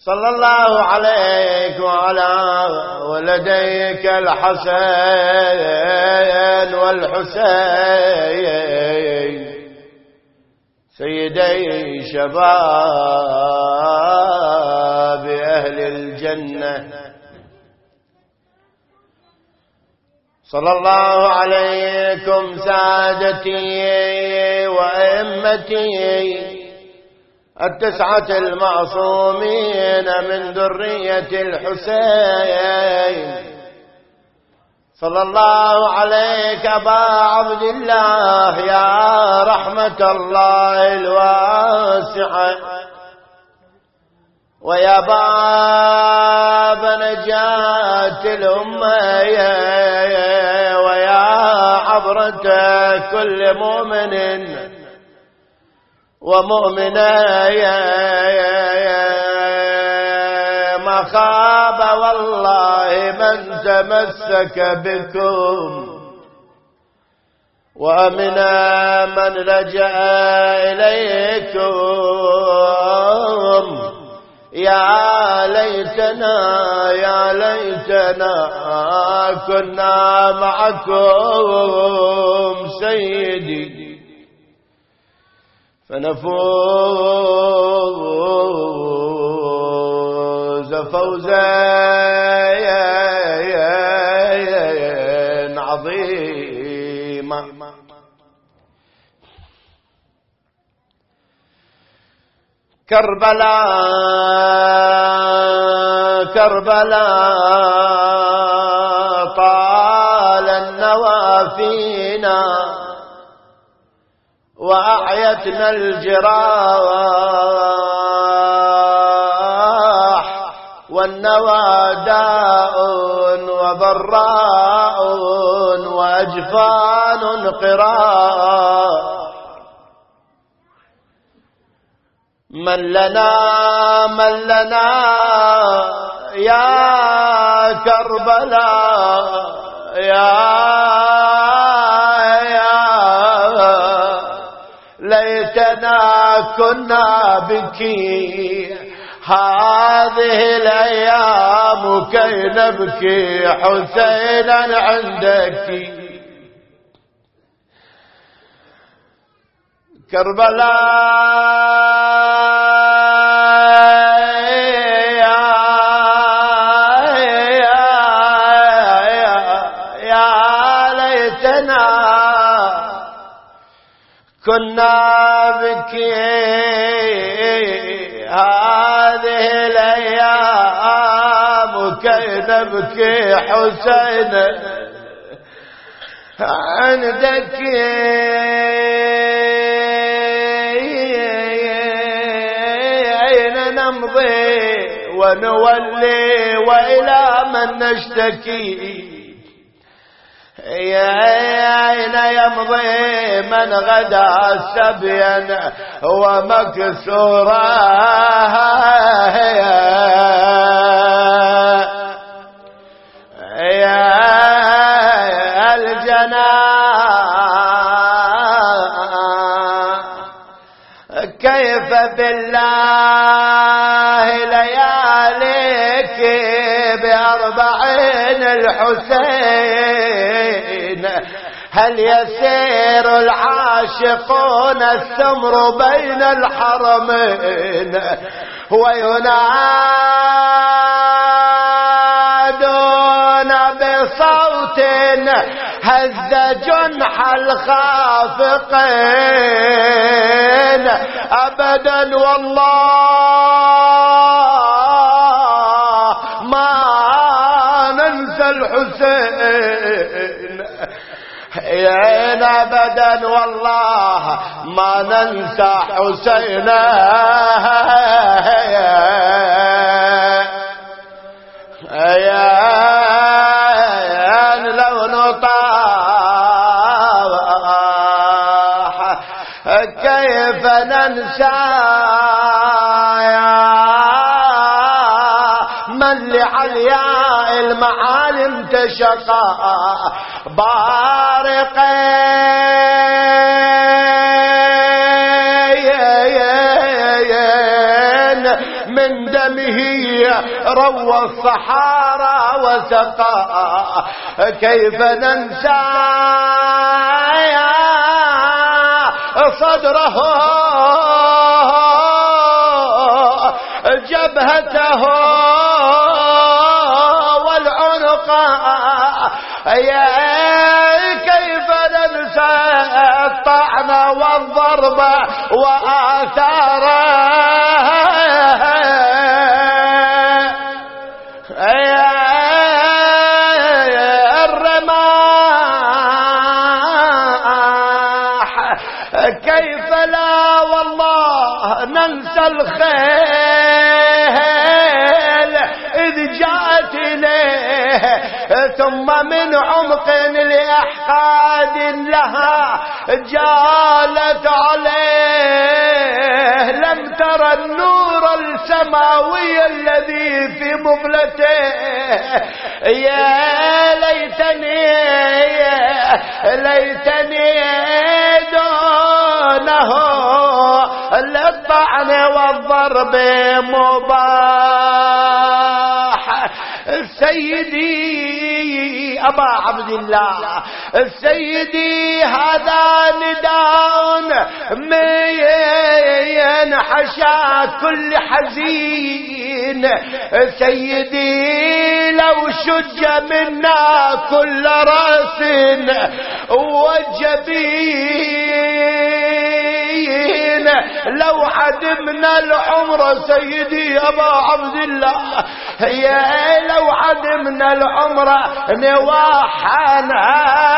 صلى الله عليك وعلى ولديك الحسن والحسين سيدي شباب أهل الجنة. صلى الله عليكم سادتي وأئمتي التسعة المعصومين من ذرية الحسين. صلى الله عليك أبا عبد الله يا رحمة الله الواسعة، ويا باب نجاة الأمة، ويا عبرة كل مؤمن ومؤمنة. ما خاب والله من تمسك بكم، وأمنا من لجأ إليكم. يا ليتنا يا ليتنا كنا معكم سيدي فنفوز فوزا عظيما. كربلاء كربلاء طال النوى فينا وأعيتنا الجراح، والنوى داء وبراء وأجفان قراء. من لنا يا كربلاء يا ليتنا كنا بك هذه الأيام كي نبكي حسينا عندك. كربلاء يا ليتنا كنا بك هذه الأيام كي نبكي حسين عندك. أين نمضي ونولي وإلى من نشتكي؟ أين يمضي من غدا سبيا ومكسورا؟ يا الجنان كيف بالله لياليك بأربعين الحسين. هل يسير العاشقون السمر بين الحرمين وينادون بصوت هز جنح الخافقين؟ أبدا والله ما ننسى الحسين، أبدا والله ما ننسى حسينا. لو نطاح كيف ننسى من لعلياء المعالم تشقى بارقين من دم به روى الصحارى وسقى كيف ننسى صدره جبهته والعنق كيف ننسى الطعن والضرب وآثاره كيف لا والله ننسى الخيل إذ جاءت إليه ثم من عمق لأحقاد لها جالت عليه لم ترى النور السماوي الذي في مقلته يا ليتني دونه للطعن والضرب مباح. سيدي أبا عبد الله سيدي هذا نداء من حشا كل حزين سيدي لو شج منا كل رأس وجبين لو عدمنا العمر سيدي أبا عبد الله يا لو عدمنا العمر نواحنا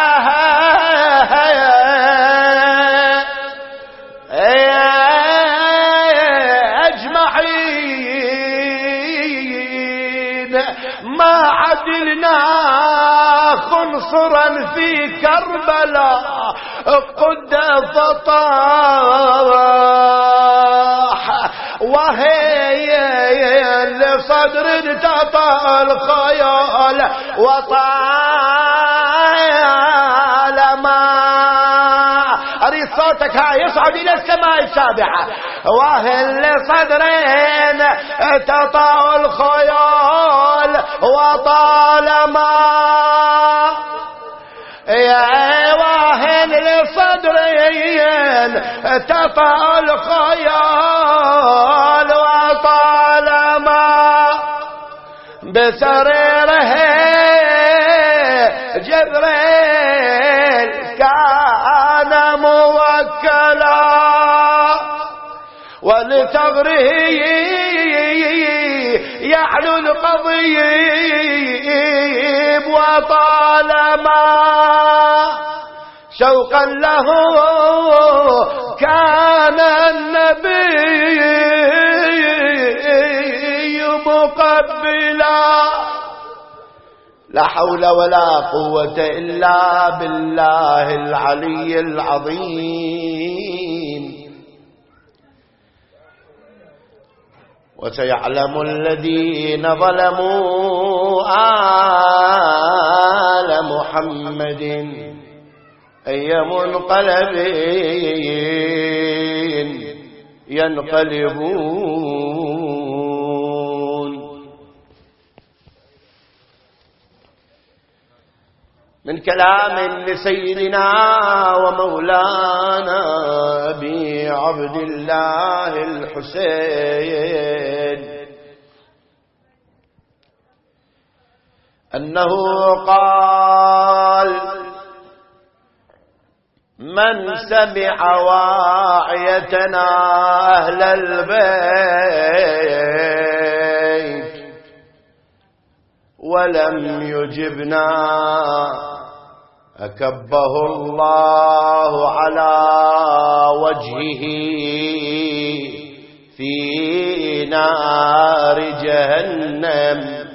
أجمعين ما عدلنا خنصرا في كربلاء قد فطاح وهي لصدر انتطى الخيال وطالما أريد صوتك يصعد إلى السماء السابعة وهي لصدرين انتطى الخيال وطالما يا واهن لصدرين تطأ الخيال وطالما بسريره جبريل كان موكلا ولثغره يعلو القضيب وطالما شوقا له كان النبي مقبلا. لا حول ولا قوة إلا بالله العلي العظيم. وسيعلم الذين ظلموا آل محمد أي منقلب ينقلبون. من كلام لسيدنا ومولانا أبي عبد الله الحسين أنه قال: من سمع واعيتنا أهل البيت ولم يجبنا أكبه الله على وجهه في نار جهنم.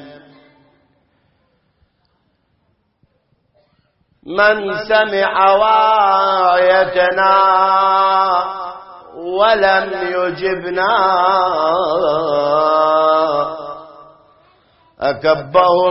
من سمع واعيتنا ولم يجبنا أكبه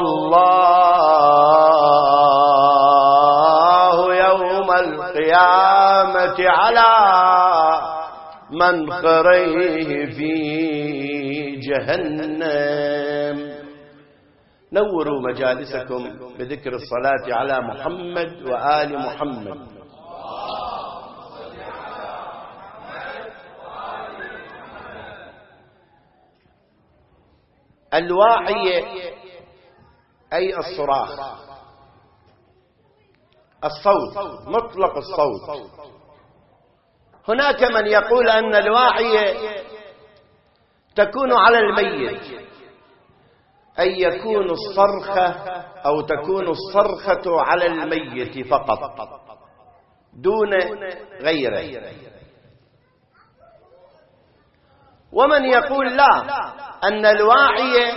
الله يوم القيامة على منخريه في جهنم. نوروا مجالسكم بذكر الصلاة على محمد وآل محمد. الواعية أي الصراخ، الصوت، مطلق الصوت. هناك من يقول أن الواعية تكون على الميت، أي يكون الصرخة أو تكون الصرخة على الميت فقط دون غيره. ومن يقول لا، أن الواعية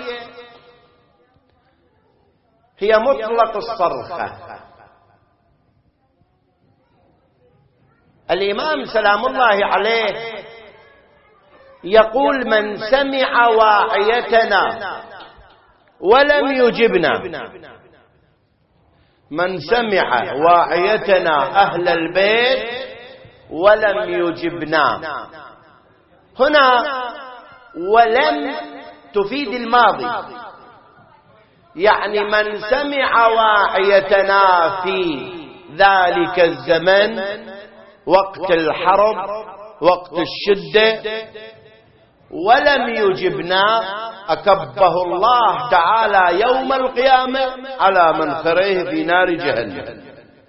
هي مطلق الصرخة. الإمام سلام الله عليه يقول: من سمع واعيتنا ولم يجبنا، من سمع واعيتنا أهل البيت ولم يجبنا. هنا ولم تفيد الماضي، يعني من سمع واعيتنا في ذلك الزمن وقت الحرب وقت الشدة ولم يجبنا، أكبه الله تعالى يوم القيامة على منخره في نار جهنم.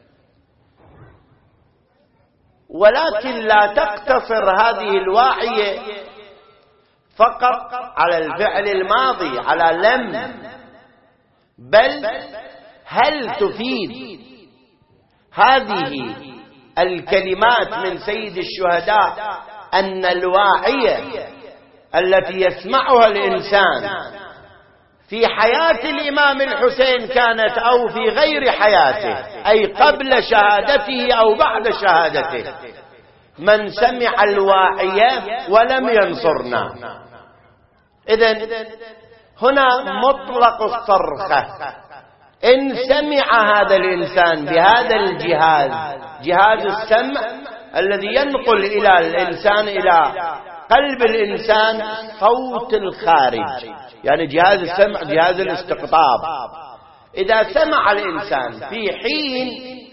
ولكن لا تقتصر هذه الواعية فقط على الفعل الماضي، على لم، بل هل تفيد هذه الكلمات من سيد الشهداء أن الواعية التي يسمعها الإنسان في حياة الإمام الحسين كانت أو في غير حياته، أي قبل شهادته أو بعد شهادته، من سمع الواعية ولم ينصرنا. إذن هنا مطلق الصرخة، إن سمع هذا الإنسان بهذا الجهاز، جهاز السمع الذي ينقل إلى الإنسان، إلى قلب الإنسان صوت الخارج، يعني جهاز السمع جهاز الاستقطاب. إذا سمع الإنسان في حين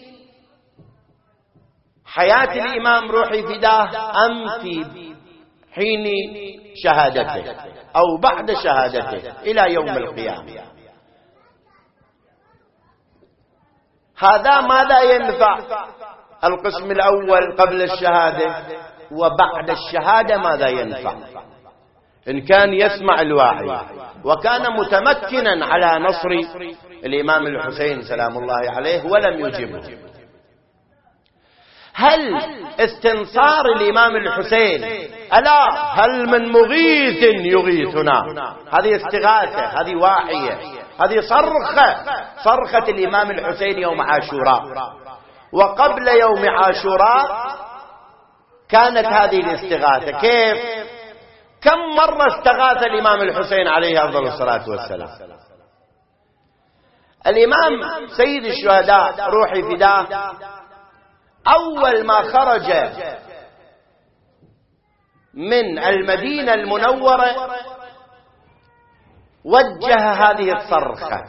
حياة الإمام روحي فداه أم في حين شهادته أو بعد شهادته إلى يوم القيامة، هذا ماذا ينفع؟ القسم الأول قبل الشهادة، وبعد الشهادة ماذا ينفع؟ إن كان يسمع الواعي وكان متمكنا على نصر الإمام الحسين سلام الله عليه ولم يجبه، هل استنصار الإمام الحسين ألا هل من مغيث يغيثنا، هذه استغاثة، هذه واعية، هذه صرخة الإمام الحسين يوم عاشوراء. وقبل يوم عاشوراء كانت هذه الاستغاثة كيف؟ كم مرة استغاث الإمام الحسين عليه أفضل الصلاة والسلام؟ الإمام سيد الشهداء روحي فداه أول ما خرج من المدينة المنورة وجه هذه الصرخة،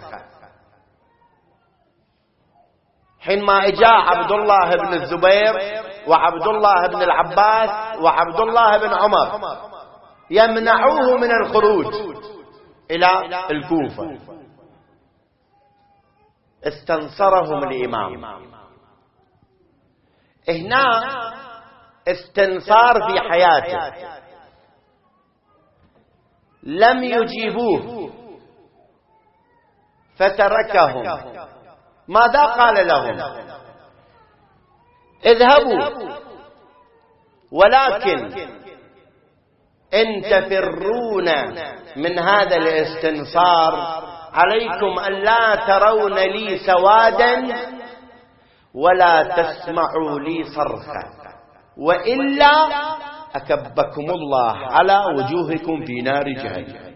حينما جاء عبد الله بن الزبير وعبد الله بن العباس وعبد الله بن عمر يمنعوه من الخروج إلى الكوفة، استنصرهم الإمام. هنا استنصار في حياته، لم يجيبوه فتركهم. ماذا قال لهم؟ اذهبوا، ولكن إن تفرون من هذا الاستنصار عليكم أن لا ترون لي سوادا ولا تسمعوا لي صرخا، وإلا أكبكم الله على وجوهكم في نار جهنم.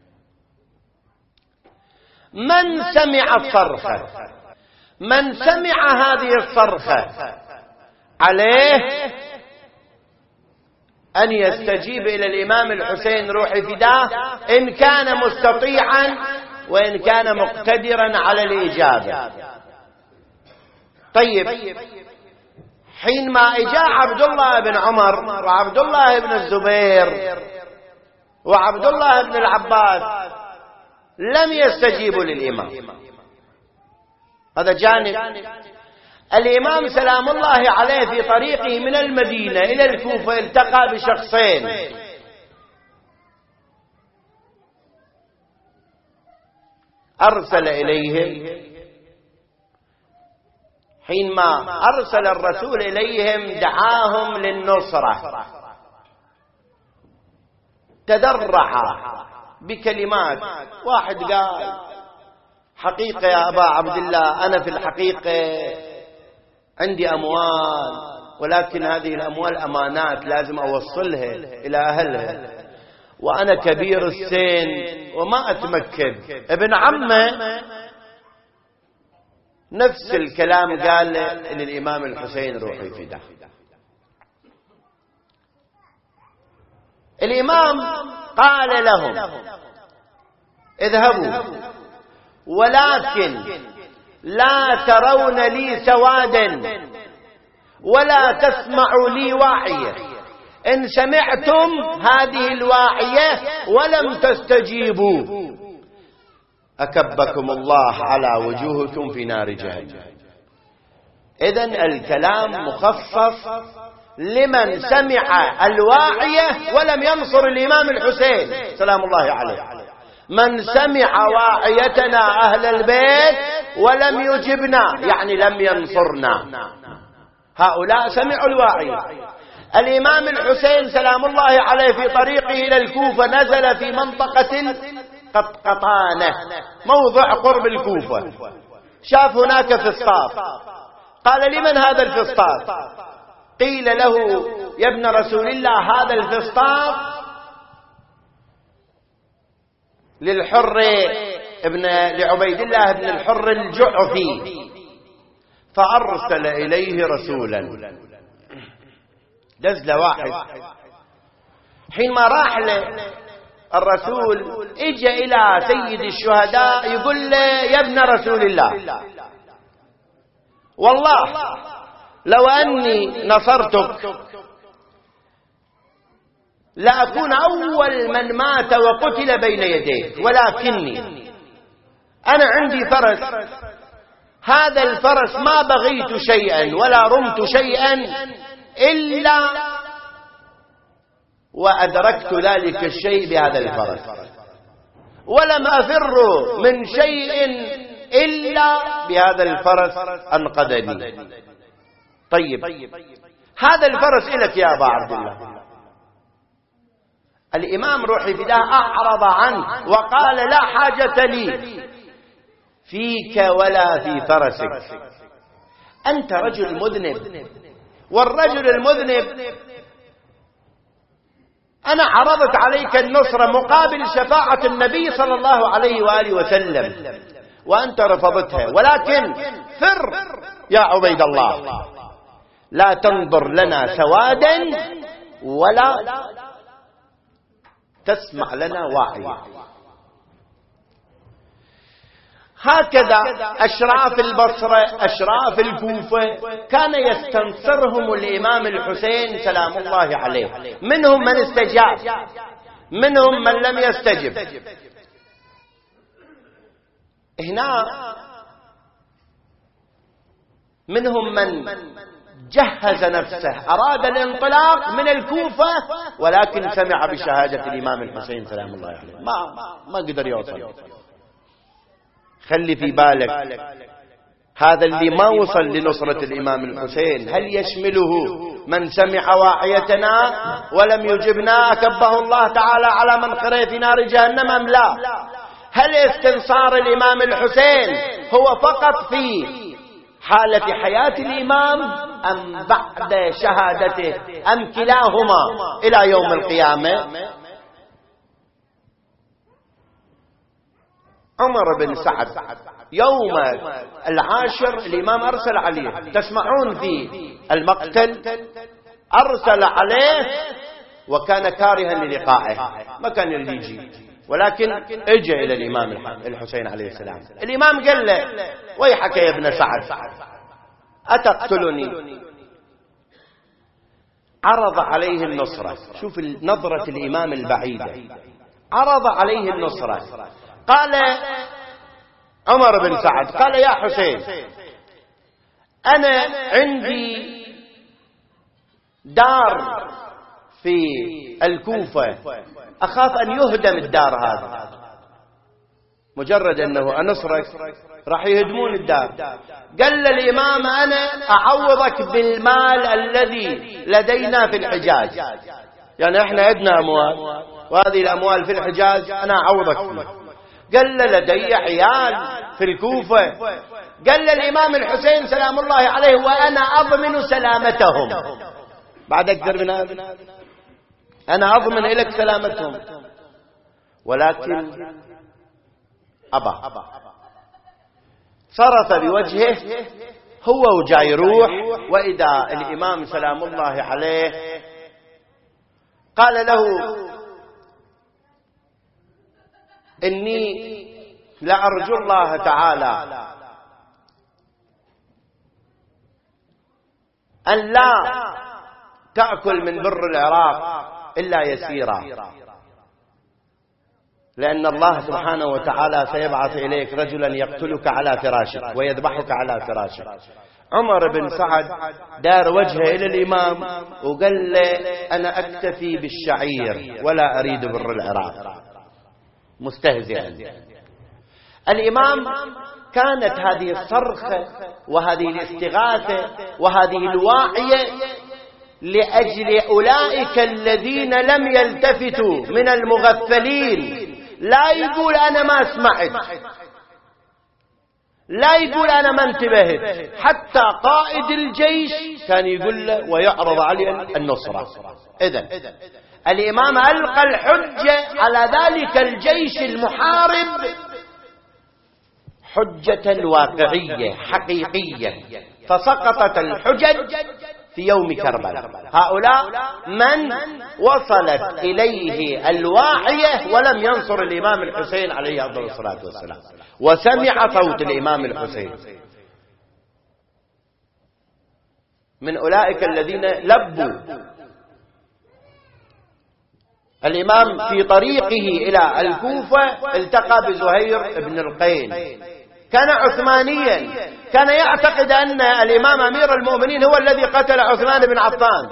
من سمع الصرخة، من سمع هذه الصرخة عليه أن يستجيب إلى الإمام الحسين روحي فداه إن كان مستطيعا وإن كان مقتدرا على الإجابة. طيب، حينما إجاء عبد الله بن عمر وعبد الله بن الزبير وعبد الله بن العباس لم يستجيبوا للإمام. هذا جانب. الإمام سلام الله عليه في طريقه من المدينة إلى الكوفة التقى بشخصين، أرسل إليهم. حينما أرسل الرسول إليهم دعاهم للنصرة، تدرع بكلمات. واحد قال: حقيقة يا أبا عبد الله، أنا في الحقيقة عندي أموال، ولكن هذه الأموال أمانات لازم أوصلها إلى أهلها، وأنا كبير السن وما أتمكن. ابن عمه نفس الكلام قال للإمام الحسين روحي فداه. الإمام قال لهم: اذهبوا، ولكن لا ترون لي سوادا ولا تسمعوا لي واعية. إن سمعتم هذه الواعية ولم تستجيبوا أكبكم الله على وجوهكم في نار جهنم. إذن الكلام مخصص لمن سمع الواعية ولم ينصر الإمام الحسين سلام الله عليه. من سمع واعيتنا أهل البيت ولم يجبنا، يعني لم ينصرنا، هؤلاء سمعوا الواعية. الإمام الحسين سلام الله عليه في طريقه إلى الكوفة نزل في منطقة قطقطانة، موضع قرب الكوفة. شاف هناك فسطاط، قال: لمن هذا الفسطاط؟ قيل له: يا ابن رسول الله، هذا الفسطاط لعبيد الله بن الحر الجعفي. فأرسل إليه رسولا، دز واحد. حينما راح الرسول اجى إلى سيد الشهداء يقول له: يا ابن رسول الله، والله لو أني نصرتك لأكون أول من مات وقتل بين يديك، ولكني أنا عندي فرس، هذا الفرس ما بغيت شيئا ولا رمت شيئا إلا وأدركت ذلك الشيء بهذا الفرس، ولم أفر من شيء إلا بهذا الفرس أنقذني. طيب، هذا الفرس إلك يا أبا عبد الله. الإمام روحي فداه أعرض عنه وقال: لا حاجة لي فيك ولا في فرسك، أنت رجل مذنب، والرجل المذنب أنا عرضت عليك النصرة مقابل شفاعة النبي صلى الله عليه وآله وسلم وأنت رفضتها، ولكن فر يا عبيد الله، لا تنظر لنا سوادا ولا تسمع لنا واعيا. هكذا أشراف البصرة، أشراف الكوفة، كان يستنصرهم الإمام الحسين سلام الله عليه. منهم من استجاب، منهم من لم يستجب. هنا منهم من جهز نفسه، أراد الانطلاق من الكوفة، ولكن سمع بشهادة الإمام الحسين سلام الله عليه ما قدر يوصل. خلي في بالك، هذا اللي ما وصل لنصرة الإمام الحسين هل يشمله من سمع واعيتنا ولم يجبنا أكبه الله تعالى على منخره في نار جهنم أم لا؟ هل استنصار الإمام الحسين هو فقط في حالة حياة الإمام أم بعد شهادته أم كلاهما إلى يوم القيامة؟ عمر بن سعد يوم العاشر الإمام أرسل عليه، تسمعون في المقتل، أرسل عليه وكان كارها للقائه، ما كان يجي، ولكن اجى إلى الإمام الحسين عليه السلام. الإمام قال له: ويحك يا ابن سعد، أتقتلني؟ عرض عليه النصرة. شوف نظرة الإمام البعيدة، عرض عليه النصرة. قال عمر بن سعد، قال: يا حسين، أنا عندي دار في الكوفة، أخاف أن يهدم الدار هذا، مجرد أنه أنصرك راح يهدمون الدار. قال الإمام: أنا أعوضك بالمال الذي لدينا في الحجاز، يعني إحنا عندنا أموال، وهذه الأموال في الحجاز أنا أعوضك فيه. قال لدي عيال في الكوفة. قال الإمام الحسين سلام الله عليه: وأنا أضمن سلامتهم. بعد أكثر من هذا أنا أضمن لك سلامتهم، ولكن أبى، صرف بوجهه هو وجاي يروح. وإذا الإمام سلام الله عليه قال له: إني لأرجو الله تعالى أن لا تأكل من بر العراق إلا يسيرا، لأن الله سبحانه وتعالى سيبعث إليك رجلا يقتلك على فراشك ويذبحك على فراشك. عمر بن سعد دار وجهه إلى الإمام وقال له: أنا أكتفي بالشعير ولا أريد بر العراق، مستهزئا. الإمام كانت هذه الصرخة وهذه الاستغاثة وهذه الواعية لأجل أولئك الذين لم يلتفتوا من المغفلين. لا يقول أنا ما سمعت، لا يقول أنا ما انتبهت، حتى قائد الجيش كان يقول له ويعرض عليه النصرة. إذن الإمام ألقى الحجة على ذلك الجيش المحارب حجة واقعية حقيقية، فسقطت الحجج في يوم كربلاء. هؤلاء من وصلت إليه الواعية ولم ينصر الإمام الحسين عليه أفضل الصلاة والسلام، وسمع صوت الإمام الحسين من أولئك الذين لبوا. الإمام في طريقه إلى الكوفة التقى بزهير بن القين، كان عثمانيا، كان يعتقد أن الإمام أمير المؤمنين هو الذي قتل عثمان بن عفان،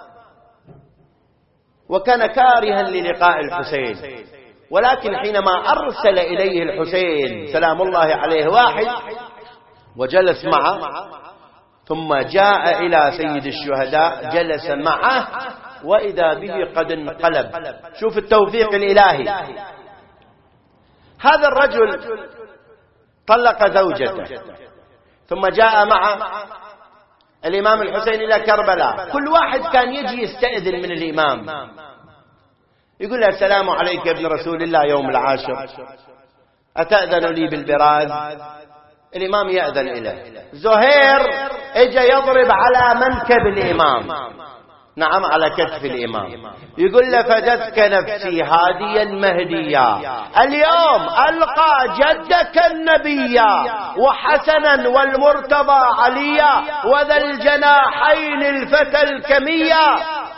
وكان كارها للقاء الحسين. ولكن حينما أرسل إليه الحسين سلام الله عليه واحد وجلس معه، ثم جاء إلى سيد الشهداء جلس معه، وإذا به قد انقلب. شوف التوفيق الإلهي. هذا الرجل طلق زوجته، ثم جاء مع الإمام الحسين إلى كربلاء. كل واحد كان يجي يستأذن من الإمام، يقول له: السلام عليك يا ابن رسول الله يوم العاشر، أتأذن لي بالبراز؟ الإمام يأذن إليه. زهير اجى يضرب على منكب الإمام، نعم على كتف الإمام، يقول له: فدتك نفسي هاديا مهديا، اليوم ألقى جدك النبيا، وحسنا والمرتضى عليا، وذا الجناحين الفتى الكميا.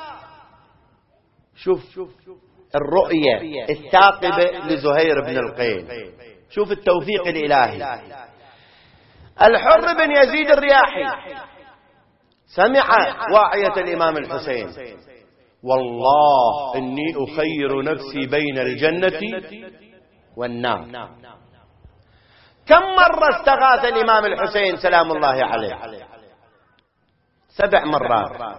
شوف الرؤية الثاقبة لزهير بن القين، شوف التوفيق الإلهي. الحر بن يزيد الرياحي سمع واعية الإمام الحسين: والله إني أخير نفسي بين الجنة والنار. كم مرة استغاث الإمام الحسين سلام الله عليه؟ 7 مرات.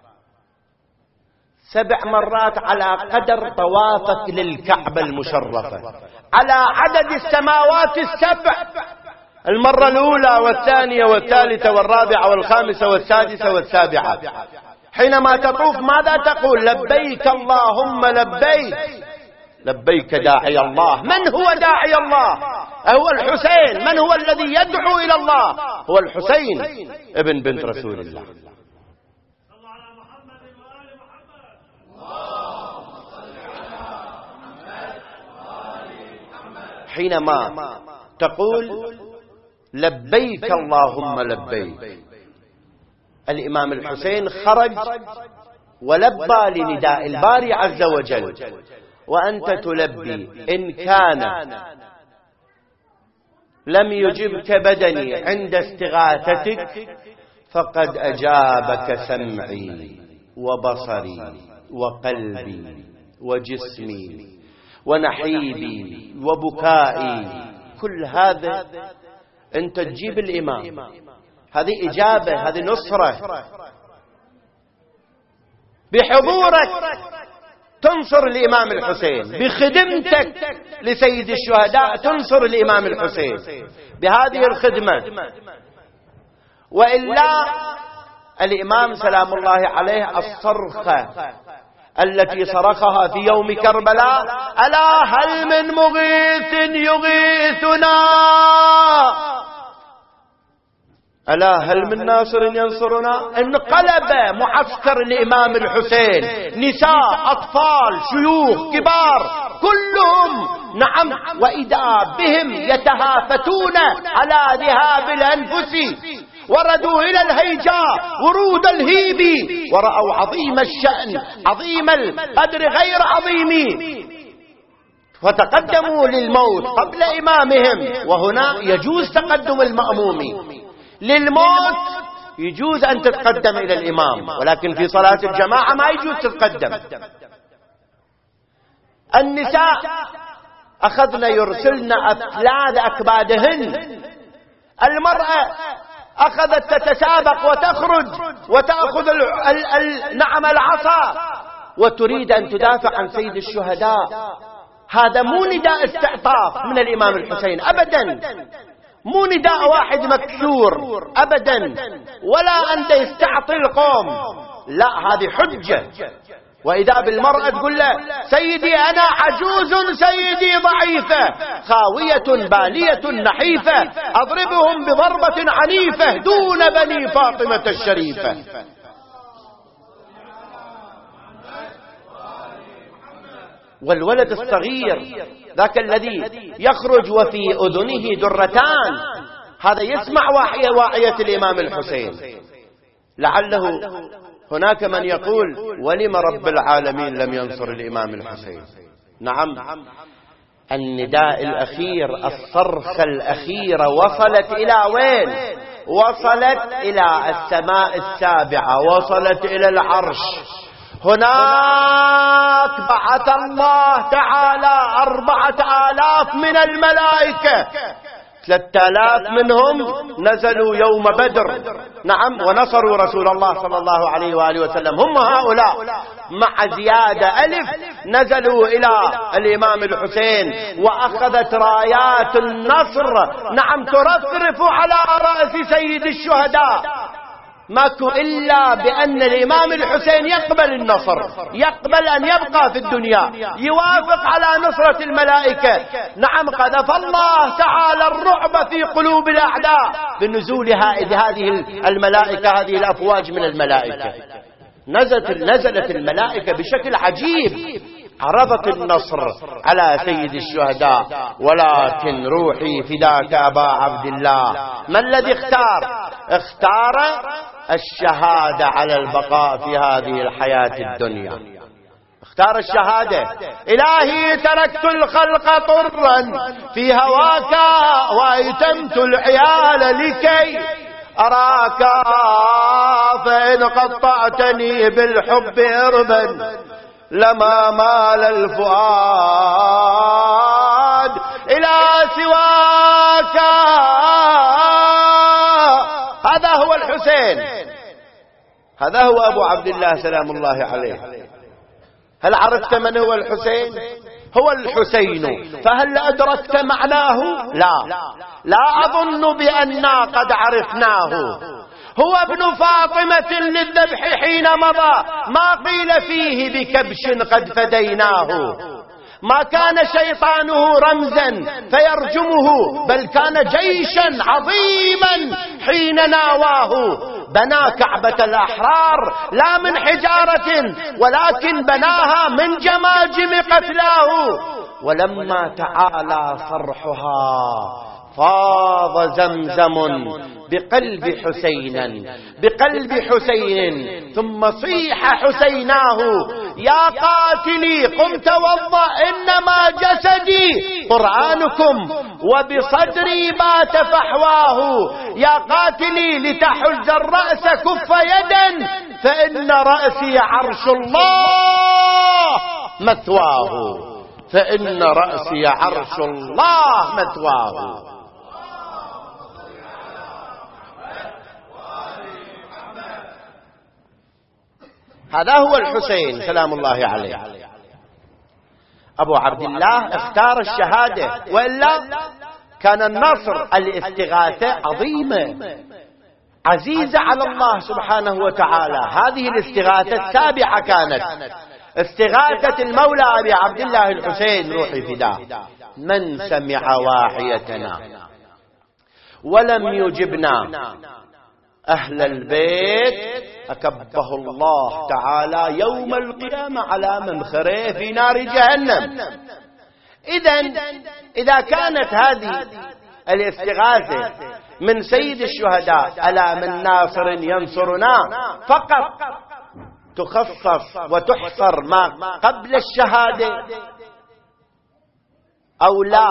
7 مرات على قدر طوافك للكعبة المشرفة، على عدد السماوات ال7. المرة الأولى والثانية والثالثة والرابعة والخامسة والسادسة والسابعة. حينما تطوف ماذا تقول؟ لبيك اللهم لبيك، لبيك داعي الله. من هو داعي الله؟ هو الحسين. من هو الذي يدعو إلى الله؟ هو الحسين ابن بنت رسول الله. حينما تقول لبيك اللهم لبيك، الإمام الحسين خرج ولبى لنداء الباري عز وجل، وأنت تلبي إن كان لم يجبك بدني عند استغاثتك فقد أجابك سمعي وبصري وقلبي وجسمي ونحيبي وبكائي، كل هذا أنت تجيب الإمام، هذه إجابة، هذه نصرة، بحضورك تنصر الإمام الحسين، بخدمتك لسيد الشهداء تنصر الإمام الحسين بهذه الخدمة. وإلا الإمام سلام الله عليه الصرخة التي صرخها في يوم كربلاء ألا هل من مغيث يغيثنا، ألا هل من ناصر ينصرنا، انقلب معسكر الإمام الحسين، نساء أطفال شيوخ كبار كلهم نعم، وإذا بهم يتهافتون على ذهاب الأنفس، وردوا إلى الهيجاء ورود الهيب، ورأوا عظيم الشأن عظيم القدر غير عظيم، فتقدموا للموت قبل إمامهم. وهنا يجوز تقدم المأموم للموت، يجوز أن تتقدم إلى الإمام، ولكن في صلاة الجماعة ما يجوز تتقدم. النساء أخذن يرسلن أفلاد أكبادهن، المرأة أخذت تتسابق وتخرج وتأخذ نعم العصا وتريد أن تدافع عن سيد الشهداء. هذا مو نداء استعطاف من الإمام الحسين أبدا، مو نداء واحد مكسور أبدا، ولا أنت يستعطي القوم، لا، هذه حجة. وإذا بالمرأة تقول له سيدي أنا عجوز سيدي ضعيفة خاوية بالية نحيفة أضربهم بضربة عنيفة دون بني فاطمة الشريفة. والولد الصغير ذاك الذي يخرج وفي أذنه درتان، هذا يسمع واعية الإمام الحسين. لعله هناك من يقول ولم رب العالمين لم ينصر الإمام الحسين؟ نعم، النداء الأخير، الصرخة الأخيرة وصلت إلى وين؟ وصلت إلى السماء السابعة، وصلت إلى العرش. هناك بعث الله تعالى 4000 من الملائكة، 3000 منهم نزلوا يوم بدر نعم ونصروا رسول الله صلى الله عليه وآله وسلم، هم هؤلاء مع زيادة 1000 نزلوا إلى الإمام الحسين، وأخذت رايات النصر نعم ترفرف على رأس سيد الشهداء. ماكو إلا بأن الإمام الحسين يقبل النصر، يقبل أن يبقى في الدنيا، يوافق على نصرة الملائكة. نعم، قذف الله تعالى الرعب في قلوب الأعداء بنزول هذه الملائكة، هذه الأفواج من الملائكة. نزلت الملائكة بشكل عجيب، عرضت النصر على سيد الشهداء. ولكن روحي فداك أبا عبد الله، ما الذي اختار الشهادة على البقاء في هذه الحياة الدنيا، اختار الشهادة. إلهي تركت الخلق طرا في هواك وأيتمت العيال لكي أراك، فإن قطعتني بالحب إربا لما مال الفؤاد إلى سواك. هذا هو الحسين، هذا هو أبو عبد الله سلام الله عليه. هل عرفت من هو الحسين؟ هو الحسين، فهل أدركت معناه؟ لا أظن بأننا قد عرفناه. هو ابن فاطمة للذبح حين مضى، ما قيل فيه بكبش قد فديناه. ما كان شيطانه رمزا فيرجمه، بل كان جيشا عظيما حين ناواه. بنى كعبة الأحرار لا من حجارة، ولكن بناها من جماجم قتلاه. ولما تعالى صرحها فاض زمزم بقلب حسين ثم صيح حسيناه يا قاتلي قم توضأ إنما جسدي قرآنكم وبصدري بات فحواه يا قاتلي لتحج الرأس كف يدا فإن رأسي عرش الله مثواه فإن رأسي عرش الله مثواه. هذا هو الحسين سلام الله عليه. أبو عبد الله اختار الشهادة، وإلا كان النصر الاستغاثة عظيمة عزيزة على الله سبحانه وتعالى. هذه الاستغاثة السابعة كانت استغاثة المولى أبي عبد الله الحسين روحي فداه. من سمع واعيتنا ولم يجبنا أهل البيت أكبه الله تعالى يوم القيامة على منخره في نار جهنم. إذا كانت هذه الاستغاثة من سيد الشهداء ألا من ناصر ينصرنا فقط تخصص وتحصر ما قبل الشهادة، أو لا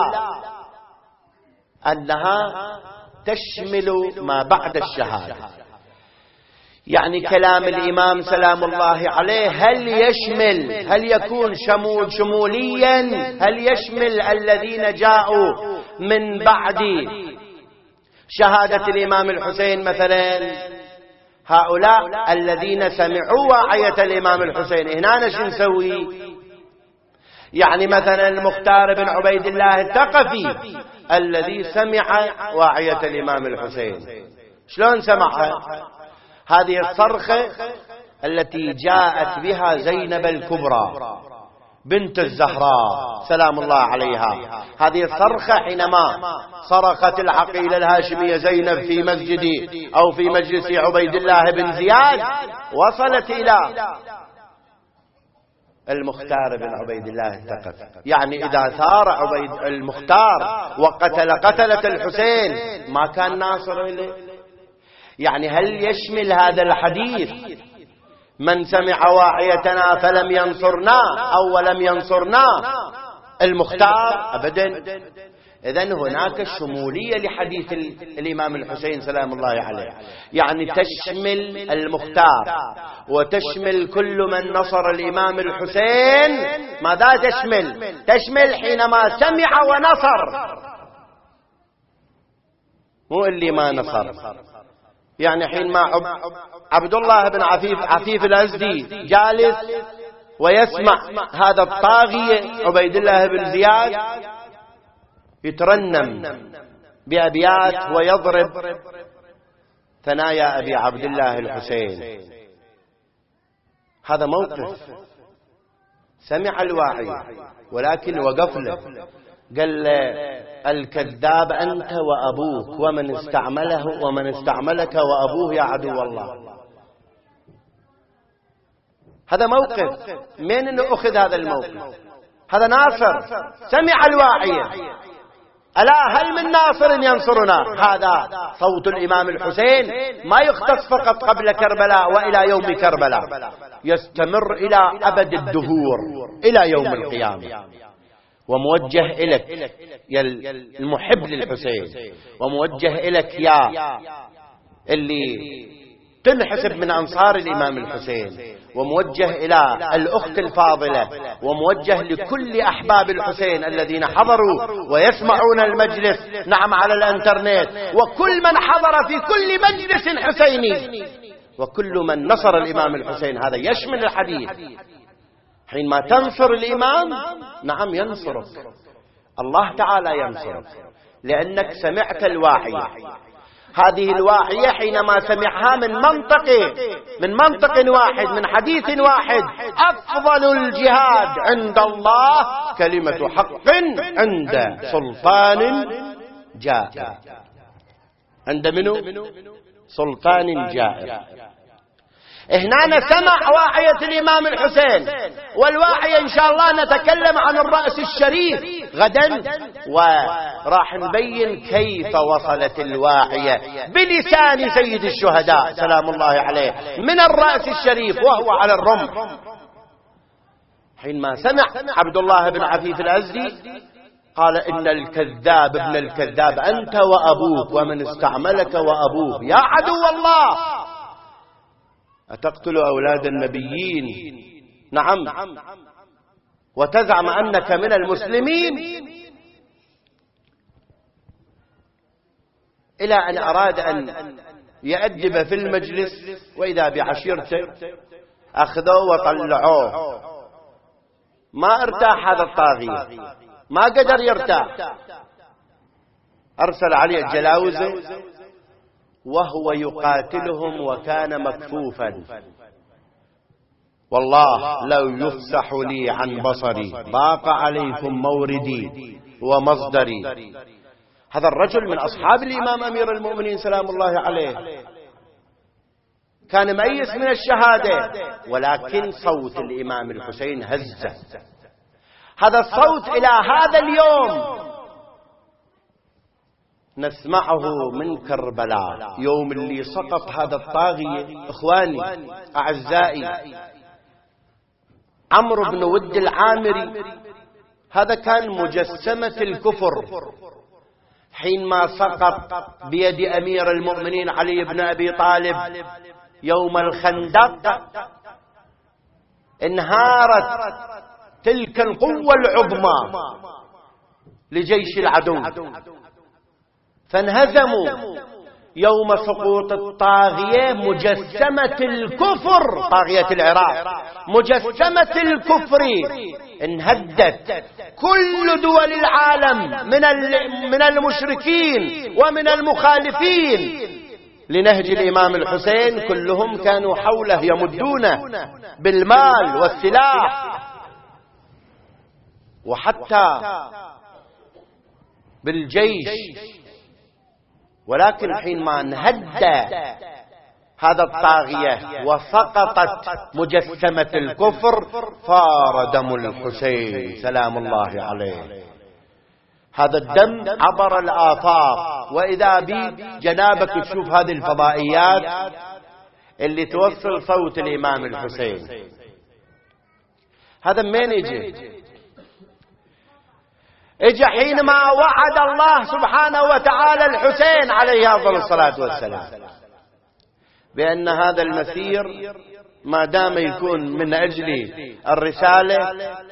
أنها تشمل ما بعد الشهادة؟ يعني كلام الإمام سلام الله عليه هل يكون شموليا؟ هل يشمل الذين جاءوا من بعد شهادة الإمام الحسين مثلا؟ هؤلاء الذين سمعوا واعية الإمام الحسين هنا شو نسوي؟ يعني مثلا المختار بن عبيد الله الثقفي الذي سمع واعية الإمام الحسين، شلون سمعها؟ هذه الصرخة التي جاءت بها زينب الكبرى بنت الزهراء سلام الله عليها. هذه الصرخة حينما صرخت العقيلة الهاشمية زينب في مسجد أو في مجلس عبيد الله بن زياد وصلت إلى المختار بن عبيد الله الثقفي. يعني إذا ثار المختار قتلة الحسين ما كان ناصر إليه. يعني هل يشمل هذا الحديث من سمع واعيتنا فلم ينصرنا أو ولم ينصرنا المختار؟ أبدا. إذن هناك شمولية لحديث الإمام الحسين سلام الله عليه، يعني تشمل المختار وتشمل كل من نصر الإمام الحسين. ماذا تشمل حينما سمع ونصر، مو اللي ما نصر. يعني حينما عبد الله بن عفيف الأزدي جالس ويسمع هذا الطاغية عبيد الله بن زياد يترنم بأبيات ويضرب ثنايا أبي عبد الله الحسين، هذا موقف سمع الواعي ولكن وقف له، قال له الكذاب أنت وأبوك ومن استعملك وأبوه يا عدو الله. هذا موقف من أنه أخذ هذا الموقف؟ هذا ناصر سمع الواعية. ألا هل من ناصر ينصرنا؟ هذا صوت الإمام الحسين ما يختص فقط قبل كربلاء وإلى يوم كربلاء، يستمر إلى أبد الدهور إلى يوم القيامة. وموجه إليك يا المحب للحسين، وموجه إليك يا اللي تنحسب من أنصار الإمام الحسين، وموجه إلى الأخت الفاضلة، وموجه لكل أحباب الحسين الذين حضروا ويسمعون المجلس نعم على الانترنت، وكل من حضر في كل مجلس حسيني، وكل من نصر الإمام الحسين. هذا يشمل الحديث. حينما تنصر الإمام نعم ينصرك الله تعالى، ينصرك لأنك سمعت الواعية. هذه الواعية حينما سمعها من منطق واحد، من حديث واحد: أفضل الجهاد عند الله كلمة حق عند سلطان جائر. عند منو؟ سلطان جائر. هنا سمع واعية الإمام الحسين، والواعية إن شاء الله نتكلم عن الرأس الشريف غدا، وراح نبين كيف وصلت الواعية بلسان سيد الشهداء سلام الله عليه من الرأس الشريف وهو على الرمح. حينما سمع عبد الله بن عفيف الأزدي قال: إن الكذاب ابن الكذاب أنت وأبوك ومن استعملك وأبوك يا عدو الله، أتقتل أولاد النبيين؟ نعم، وتزعم أنك من المسلمين. إلى أن أراد أن يأدب في المجلس، وإذا بعشيرته أخذوه وطلعوه. ما ارتاح هذا الطاغية، ما قدر يرتاح، أرسل عليه الجلاوزة وهو يقاتلهم وكان مكفوفا. والله لو يفسح لي عن بصري ضاق عليكم موردي ومصدري. هذا الرجل من أصحاب الإمام أمير المؤمنين سلام الله عليه، كان ميس من الشهادة، ولكن صوت الإمام الحسين هزه. هذا الصوت إلى هذا اليوم نسمعه من كربلاء، يوم اللي سقط هذا الطاغية. إخواني أعزائي، عمرو بن ود العامري هذا كان مجسمة الكفر. حينما سقط بيد أمير المؤمنين علي بن أبي طالب يوم الخندق، انهارت تلك القوة العظمى لجيش العدو، فانهزموا يوم سقوط الطاغية مجسمة الكفر، طاغية العراق، مجسمة الكفر انهدت كل دول العالم من المشركين ومن المخالفين لنهج الإمام الحسين. كلهم كانوا حوله يمدونه بالمال والسلاح وحتى بالجيش، ولكن حينما انهد هذا الطاغية وسقطت مجسمة الكفر فار دم الحسين سلام الله عليه. هذا الدم عبر الآفاق، وإذا بي جنابك تشوف هذه الفضائيات اللي توصل صوت الإمام الحسين. هذا من اجى حينما وعد الله سبحانه وتعالى الحسين عليه أفضل الصلاة والسلام بأن هذا المسير ما دام يكون من أجل الرسالة،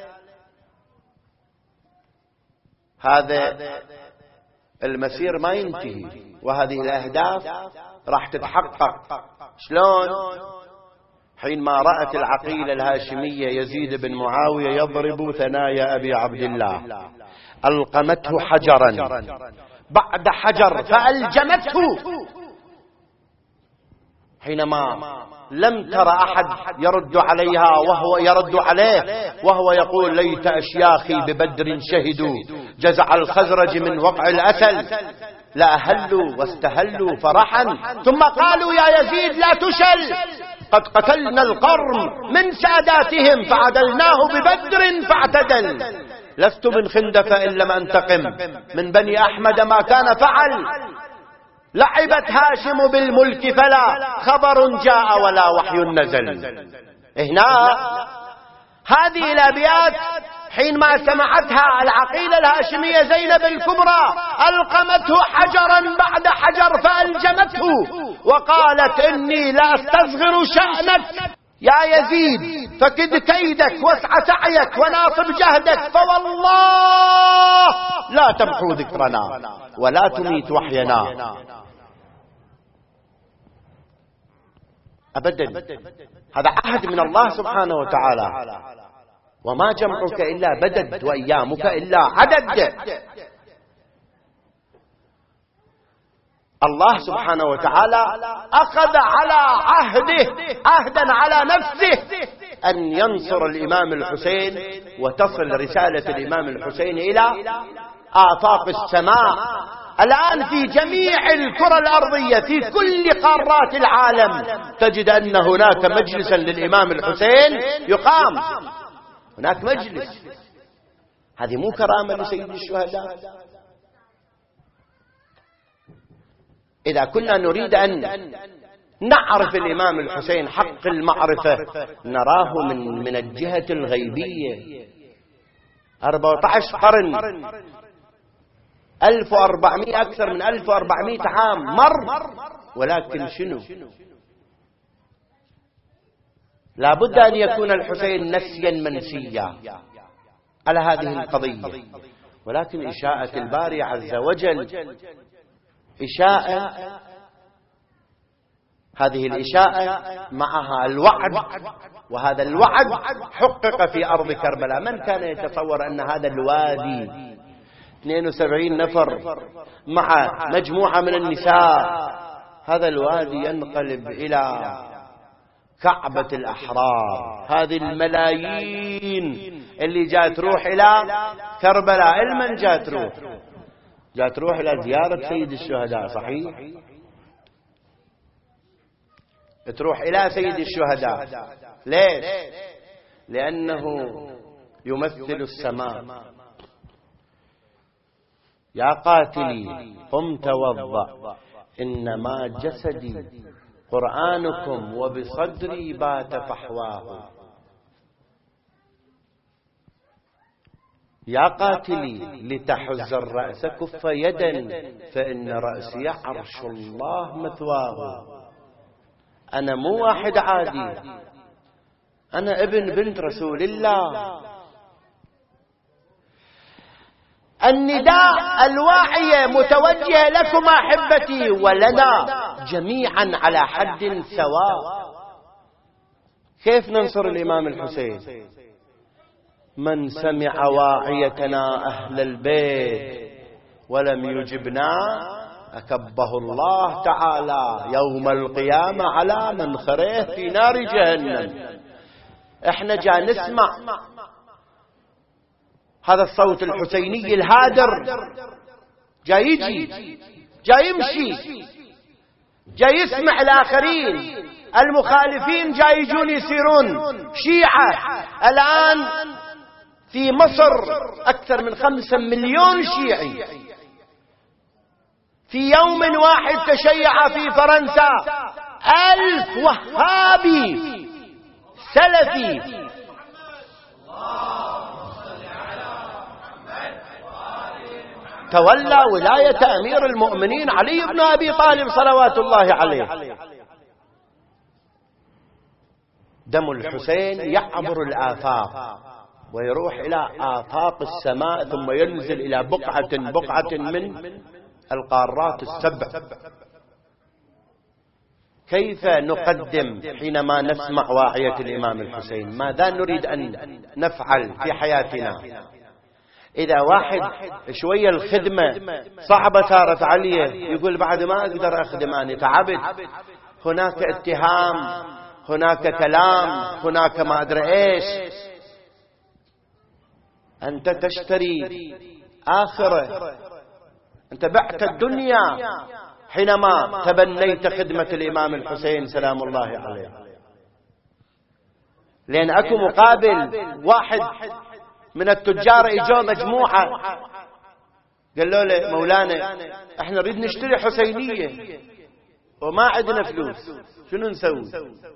هذا المسير ما ينتهي، وهذه الأهداف راح تتحقق. شلون؟ حينما رأت العقيلة الهاشمية يزيد بن معاوية يضرب ثنايا أبي عبد الله، ألقمته حجرا بعد حجر فألجمته. حينما لم تر أحد يرد عليها وهو يرد عليه وهو يقول: ليت أشياخي ببدر شهدوا جزع الخزرج من وقع الأسل لأهلوا واستهلوا فرحا، ثم قالوا: يا يزيد لا تشل، قد قتلنا القرن من ساداتهم فعدلناه ببدر فاعتدل، لست من خندف إن لم أنتقم من بني أحمد ما كان فعل، لعبت هاشم بالملك فلا خبر جاء ولا وحي نزل. هنا هذه الأبيات حينما سمعتها العقيلة الهاشمية زينب الكبرى ألقمته حجرا بعد حجر فألجمته، وقالت: إني لا أستصغر شأنك يا يزيد، فكد كيدك واسع سعيك وناصب جهدك، فوالله لا تمحو ذكرنا ولا تميت وحينا أبدا. هذا عهد من الله سبحانه وتعالى، وما جمعك إلا بدد وأيامك إلا عدد. الله سبحانه وتعالى أخذ على عهدا على نفسه أن ينصر الإمام الحسين، وتصل رسالة الإمام الحسين إلى آفاق السماء الآن في جميع الكرة الأرضية في كل قارات العالم تجد أن هناك مجلسا للإمام الحسين يقام، هناك مجلس. هذه مو كرامة لسيد الشهداء؟ إذا كنا نريد أن نعرف الإمام الحسين حق المعرفة نراه من الجهة الغيبية. 14 قرن، 1400 أكثر من 1400 عام مر، ولكن شنو؟ لا بد أن يكون الحسين نسيا منسيا على هذه القضية، ولكن إشاءة الباري عز وجل إشاءة، هذه الإشاءة معها الوعد، وهذا الوعد حقق في أرض كربلاء. من كان يتصور أن هذا الوادي 72 نفر مع مجموعة من النساء، هذا الوادي ينقلب إلى كعبة الأحرار؟ هذه الملايين اللي جاءت تروح إلى كربلاء، المن جاءت تروح؟ جاءت تروح إلى زيارة سيد الشهداء، صحيح؟ تروح إلى سيد الشهداء. ليش؟ لأنه يمثل السماء. يا قاتلي قم توضأ إنما جسدي قرآنكم وبصدري بات فحواه. يا قاتلي لتحز الرأس كف يدا فإن رأسي عرش الله مثواه. أنا مو واحد عادي، أنا ابن بنت رسول الله. النداء الواعية متوجه لكم أحبتي ولنا جميعا على حد سواء. كيف ننصر الإمام الحسين؟ من سمع واعيتنا أهل البيت ولم يجبنا أكبه الله تعالى يوم القيامة على منخره في نار جهنم. احنا جا نسمع هذا الصوت الحسيني الهادر، جا يجي، جا يمشي، جا يسمع الآخرين المخالفين جا يجون يصيرون شيعة. الآن في مصر أكثر من 5 مليون شيعي. في يوم واحد تشيع في فرنسا 1000 وهابي سلفي. تولى ولاية أمير المؤمنين علي بن أبي طالب صلوات الله عليه. دم الحسين يعبر الآفاق ويروح إلى آفاق السماء ثم ينزل إلى بقعة من القارات السبع. كيف نقدم حينما نسمع واعية الإمام الحسين؟ ماذا نريد أن نفعل في حياتنا؟ إذا واحد شوية الخدمة صعبة صارت عليه يقول بعد ما أقدر أخدم، أنا تعبت، هناك اتهام، هناك كلام، هناك ما أدري إيش. أنت تشتري آخرة، أنت بعت الدنيا حينما تبنيت خدمة الإمام الحسين سلام الله عليه. لأن أكو مقابل واحد من التجار إجوا مجموعة قالوا له مولانا احنا نريد نشتري حسينية وما عندنا فلوس، شنو نسوي؟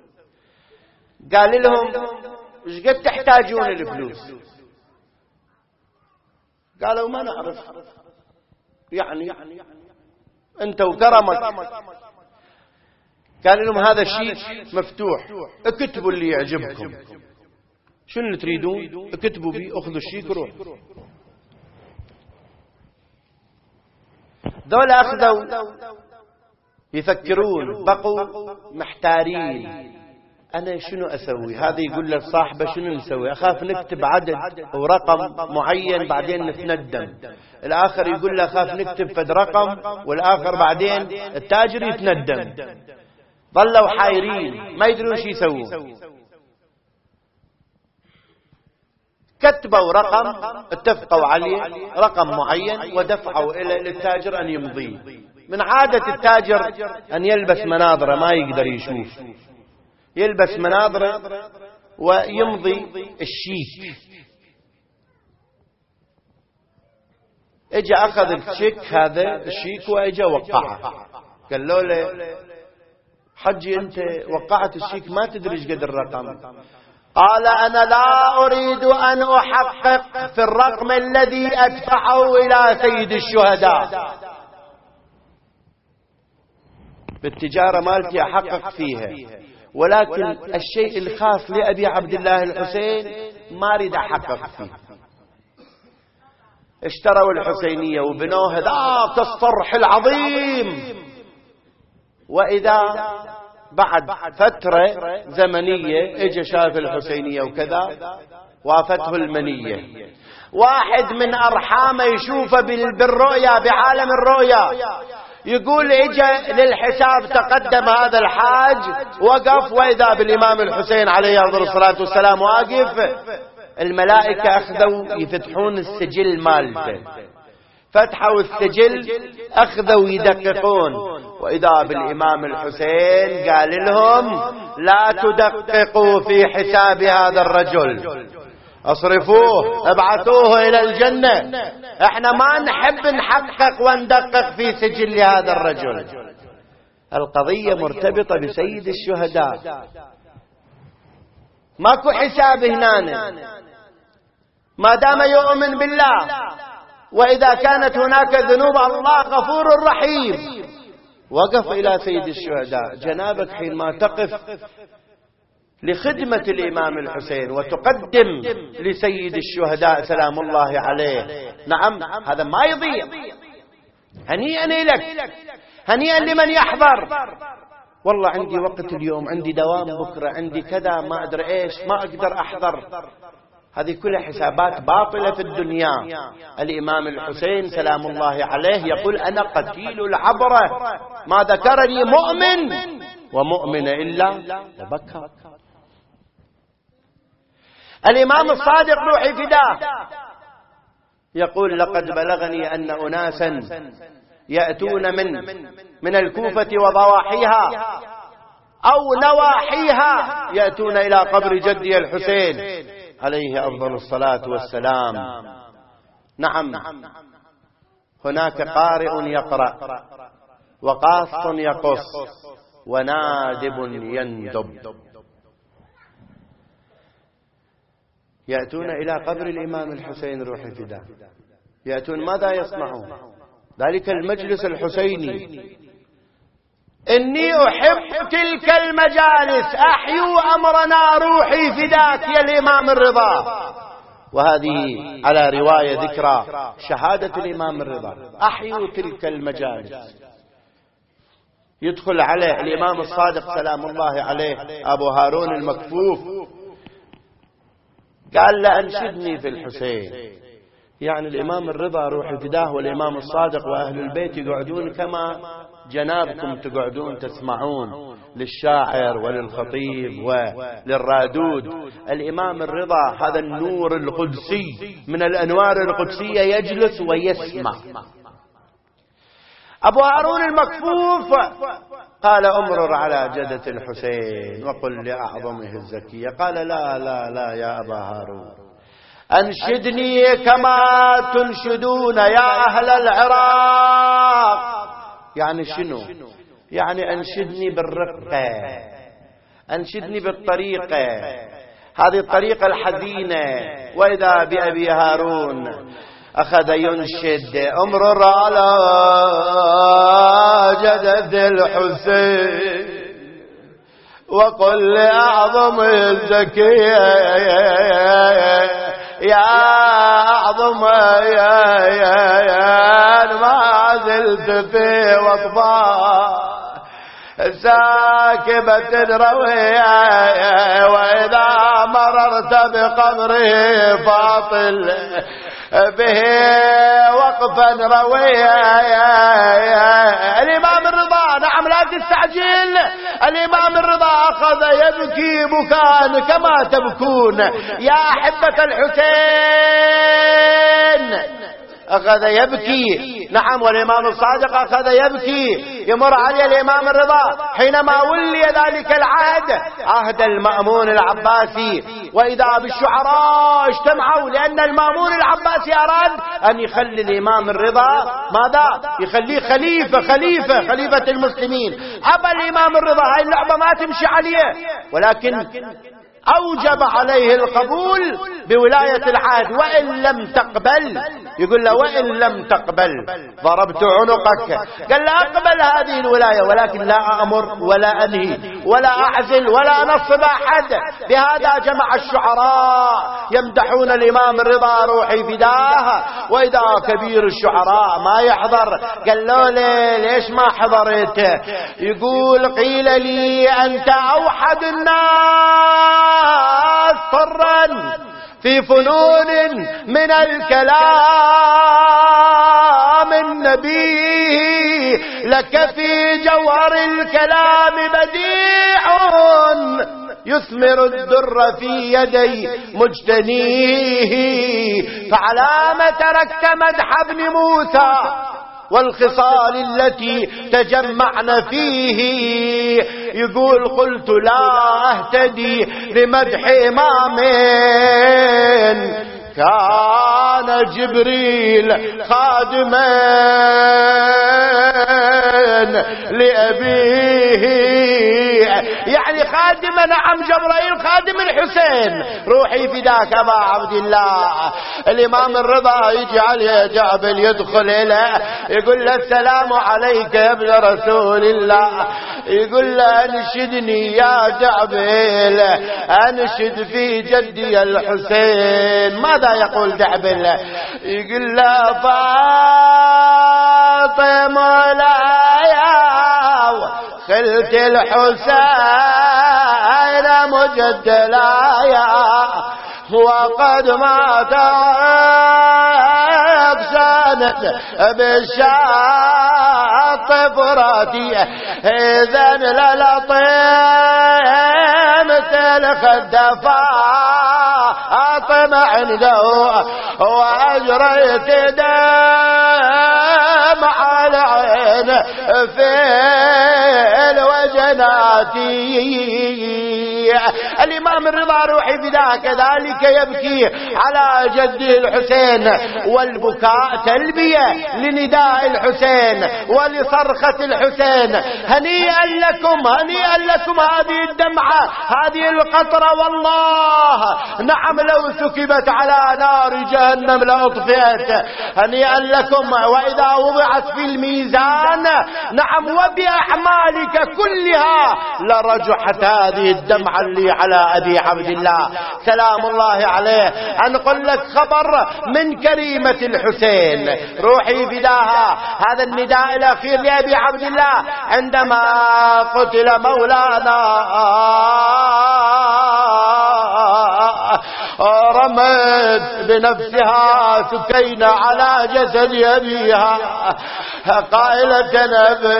قال لهم ايش قد تحتاجون الفلوس؟ قالوا ما نعرف، يعني انت وكرمك. قال لهم هذا الشيك مفتوح، اكتبوا اللي يعجبكم، شنو اللي تريدون اكتبوا بيه، اخذوا الشيك روح. دول اخذوا يفكرون، بقوا محتارين، انا شنو اسوي؟ هذا يقول لصاحبه شنو نسوي؟ اخاف نكتب عدد ورقم معين بعدين نتندم. الاخر يقول له اخاف نكتب فد رقم، والاخر بعدين التاجر يتندم. ظلوا حايرين ما يدرون شو يسوون. كتبوا رقم، اتفقوا عليه رقم معين ودفعوا للتاجر أن يمضي. من عادة التاجر أن يلبس مناظرة ما يقدر يشوف، يلبس مناظرة ويمضي الشيك. اجى أخذ الشيك، هذا الشيك، واجى وقعه. قال له حجي أنت وقعت الشيك ما تدري ايش قد الرقم. قال أنا لا أريد أن أحقق في الرقم الذي أدفعه إلى سيد الشهداء، بالتجارة مالتي أحقق فيها، ولكن الشيء الخاص لأبي عبد الله الحسين ما أريد أحقق فيه. اشتروا الحسينية وبنوه ذاك الصرح العظيم، وإذا بعد فترة زمنية اجى شاف الحسينية وكذا وافته المنية. واحد من أرحامه يشوفه بالرؤيا، بعالم الرؤيا، يقول اجى للحساب، تقدم هذا الحاج وقف، وإذا بالإمام الحسين عليه أفضل الصلاة والسلام واقف. الملائكة أخذوا يفتحون السجل مالته، فتحوا السجل، أخذوا يدققون، وإذا بالإمام الحسين قال لهم لا تدققوا في حساب هذا الرجل، اصرفوه، ابعثوه إلى الجنة، احنا ما نحب نحقق وندقق في سجل هذا الرجل. القضية مرتبطة بسيد الشهداء، ماكو حساب هنا ما دام يؤمن بالله، وإذا كانت هناك ذنوب الله غفور رحيم. وقف إلى سيد الشهداء. جنابك حينما تقف لخدمة الإمام الحسين وتقدم لسيد الشهداء سلام الله عليه، نعم هذا ما يضيع. هنيئا لك، هنيئا لمن يحضر. والله عندي وقت اليوم، عندي دوام بكرة، عندي كذا، ما أدري إيش، ما أقدر أحضر. هذه كلها حسابات باطلة في الدنيا. الإمام الحسين سلام الله عليه يقول أنا قتيل العبرة، ما ذكرني مؤمن ومؤمن إلا وبكى. الإمام الصادق روحي فداه يقول لقد بلغني أن أناسا يأتون من الكوفة وضواحيها أو نواحيها، يأتون إلى قبر جدي الحسين عليه أفضل الصلاة والسلام. نعم، هناك قارئ يقرأ، وقاص يقص، ونادب يندب. يأتون إلى قبر الإمام الحسين روح فداه، يأتون ماذا يصنعون؟ ذلك المجلس الحسيني. إني أحب تلك المجالس، أحيوا أمرنا روحي فداك يا الإمام الرضا. وهذه على رواية ذكرى شهادة الإمام الرضا، أحيوا تلك المجالس. يدخل عليه الإمام الصادق سلام الله عليه أبو هارون المكفوف، قال له أنشدني في الحسين. يعني الإمام الرضا روح فداه والإمام الصادق وأهل البيت يقعدون كما جنابكم تقعدون تسمعون للشاعر وللخطيب وللرادود. الإمام الرضا هذا النور القدسي من الأنوار القدسية يجلس ويسمع. أبو هارون المكفوف قال أمرر على جدة الحسين وقل لأعظمه الزكية. قال لا لا لا يا أبا هارون، أنشدني كما تنشدون يا أهل العراق. يعني شنو؟ يعني أنشدني بالرقة، أنشدني بالطريقة، هذه الطريقة الحزينة. وإذا بأبي هارون أخذ ينشد أمرر على جدة الحسين وقل لأعظم الزكية يا أعظم ما زلت في وطباء ساكبة روية، وإذا مررت بقبره فاطل به وقفا روية. الإمام الرضا نعم لا تستعجل. الإمام الرضا أخذ يبكي بكاء كما تبكون يا أحبة الحسين، أخذ يبكي. نعم، والإمام الصادق أخذ يبكي. يمر عليه الإمام الرضا حينما ولي ذلك العهد، عهد المأمون العباسي، وإذا بالشعراء اجتمعوا، لأن المأمون العباسي أراد أن يخلي الإمام الرضا ماذا؟ يخليه خليفة المسلمين. أبى الإمام الرضا، هاي اللعبة ما تمشي عليه، ولكن أوجب عليه القبول بولاية العهد. وإن لم تقبل، يقول له وإن لم تقبل ضربت عنقك. قال لا أقبل هذه الولاية، ولكن لا أمر ولا أنهي ولا أعزل ولا أنصب أحد. بهذا جمع الشعراء يمدحون الإمام الرضا روحي فداه. وإذا كبير الشعراء ما يحضر، قال له ليش ما حضرت؟ يقول قيل لي أنت أوحد الناس طرا في فنون من الكلام النبي، لك في جوهر الكلام بديع يثمر الدر في يدي مجتنيه، فعلام تركت مدح ابن موسى والخصال التي تجمعن فيه. يقول قلت لا أهتدي لمدح إمام كان جبريل خادما لأبيه، يعني خادما. نعم، جبريل خادم الحسين، روحي فداك أبا عبد الله. الإمام الرضا يجعل يا جابل يدخل إليه، يقول له السلام عليك يا ابن رسول الله. يقول له أنشدني يا جابل، أنشد في جدي الحسين. ماذا يقول جابل؟ يقول له فاطمة لا خلت الحسين مجدلا، وقد مات أقسانت بالشاط فراتي، إذن للطيم تلخ الدفاطم عنده، وأجريت دمع العين في الوجناتي. الإمام الرضا روحي فداه كذلك يبكي على جده الحسين، والبكاء تلبية لنداء الحسين ولصرخة الحسين. هنيئا لكم هذه الدمعة، هذه القطرة، والله نعم لو سكبت على نار جهنم لأطفئت. هنيئا لكم. وإذا وضعت في الميزان، نعم وبأعمالك كلها لرجحت هذه الدمعة اللي على أبي عبد الله سلام الله عليه. أنقل لك خبر من كريمة الحسين روحي فداها. هذا النداء الأخير لأبي عبد الله عندما قتل مولانا، رمت بنفسها سكينة على جسد أبيها قائلة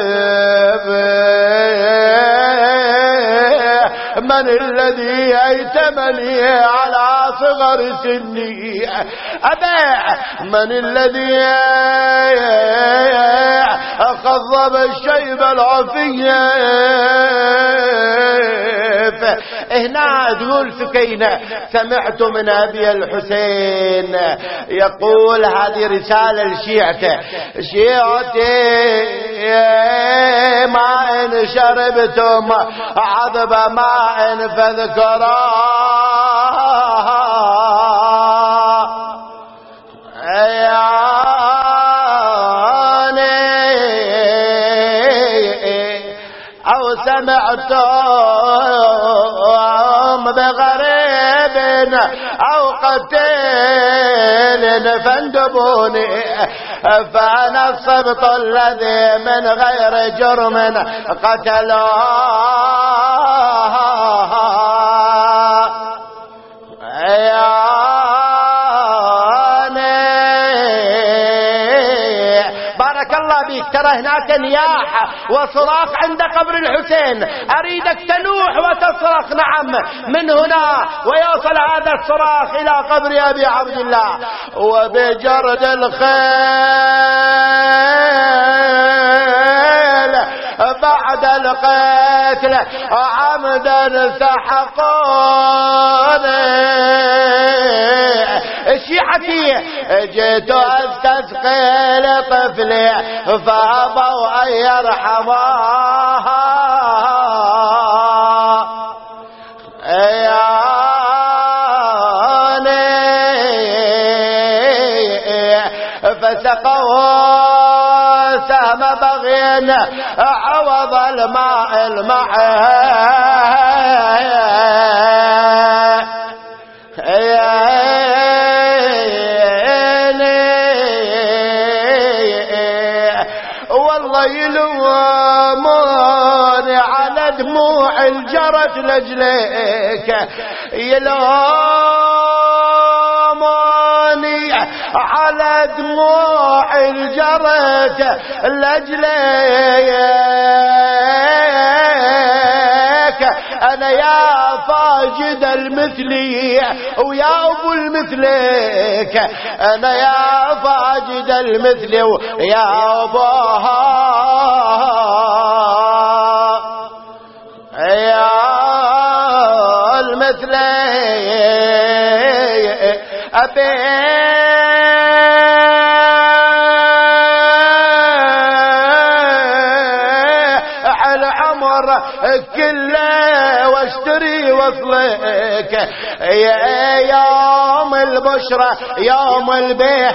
من الذي أيتمني على صغر سني؟ أبا من الذي خضب الشيب العفية؟ هنا تقول سكينة سمعت من أبي الحسين يقول هذه رسالة لشيعته، شيعتي ما إن شربتم عذب ماء فذكرا أو سمعتم بغريب أو قتيل فاندبوني، فأنا الصبط الذي من غير جرم قتلوه. بارك الله بيك، ترى هناك نياحة وصراخ عند قبر الحسين، أريدك تنوح وتصرخ نعم من هنا، ويوصل هذا الصراخ إلى قبر أبي عبد الله. وبجرد الخيل بعد القتل عمدا سحقوني، شيعتي جيت استسقي لطفلي فابوا ان يرحموها، فسقوا سهم بغي عوض الماء والله يلوموني على دموع الجرت لجليك، يلوموني على دموع الجرت لجليك، أنا يا فاجد المثلي ويا أبو المثلك، أنا يا فاجد المثلي ويا أبوها يا المثلي أبي كله واشتري وصلك، يا يوم البشرة يوم البيع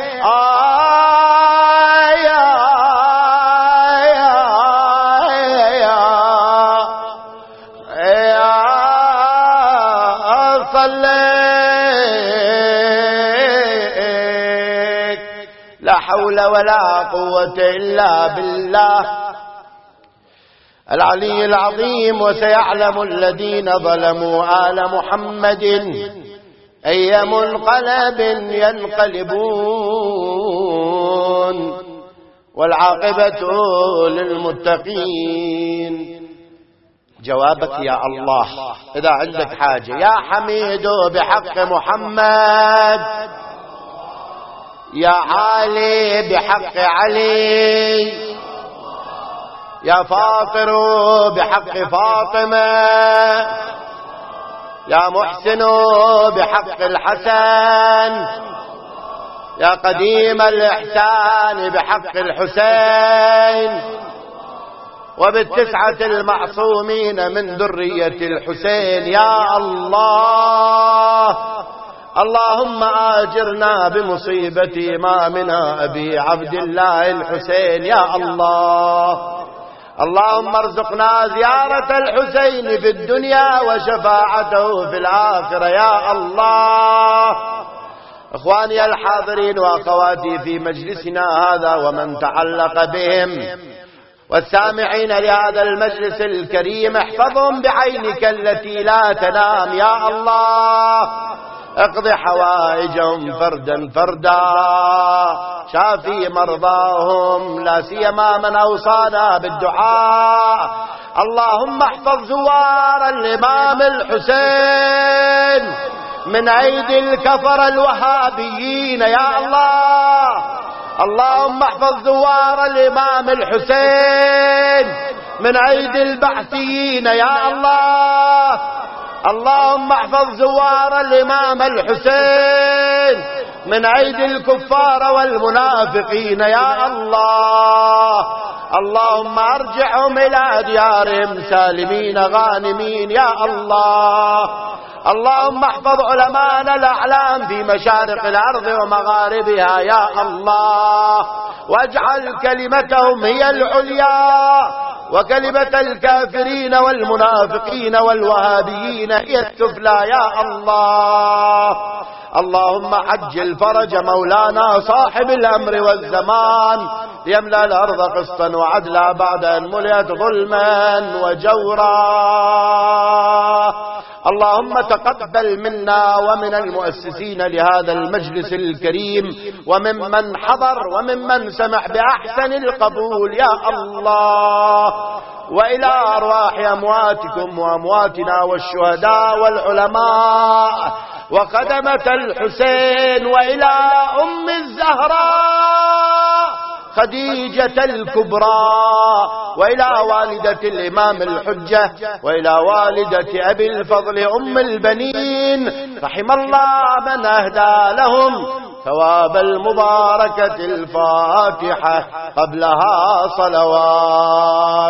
صليت. لا حول ولا قوة إلا بالله العلي العظيم. وسيعلم الذين ظلموا آل محمد أي منقلب ينقلبون، والعاقبة للمتقين. جوابك يا الله إذا عندك حاجة. يا حميد بحق محمد، يا عالي بحق علي، يا فاطر بحق فاطمة، يا محسن بحق الحسن، يا قديم الإحسان بحق الحسين، وبالتسعة المعصومين من ذرية الحسين. يا الله اللهم آجرنا بمصيبة إمامنا أبي عبد الله الحسين. يا الله اللهم ارزقنا زيارة الحسين في الدنيا وشفاعته في الآخرة. يا الله إخواني الحاضرين وأخواتي في مجلسنا هذا ومن تعلق بهم والسامعين لهذا المجلس الكريم، احفظهم بعينك التي لا تنام. يا الله اقض حوائجهم فردا فردا، شافي مرضاهم، لا سيما من أوصانا بالدعاء. اللهم احفظ زوار الإمام الحسين من أيدي الكفر الوهابيين. يا الله اللهم احفظ زوار الإمام الحسين من أيدي البعثيين. يا الله اللهم احفظ زوار الإمام الحسين من أيدي الكفار والمنافقين. يا الله اللهم ارجعهم إلى ديارهم سالمين غانمين. يا الله اللهم احفظ علماءنا الأعلام في مشارق الأرض ومغاربها. يا الله واجعل كلمتهم هي العليا وكلمة الكافرين والمنافقين والوهابيين هي السفلى. يا الله اللهم عجل فرج مولانا صاحب الأمر والزمان ليملأ الأرض قسطا وعدلا بعد أن ملئت ظلما وجورا. اللهم تقبل منا ومن المؤسسين لهذا المجلس الكريم وممن حضر وممن سمع بأحسن القبول يا الله. وإلى أرواح أمواتكم وأمواتنا والشهداء والعلماء وخدمة الحسين، وإلى أم الزهراء خديجة الكبرى، وإلى والدة الإمام الحجة، وإلى والدة أبي الفضل أم البنين، رحم الله من أهدى لهم ثواب المباركة الفاتحة قبلها صلوات.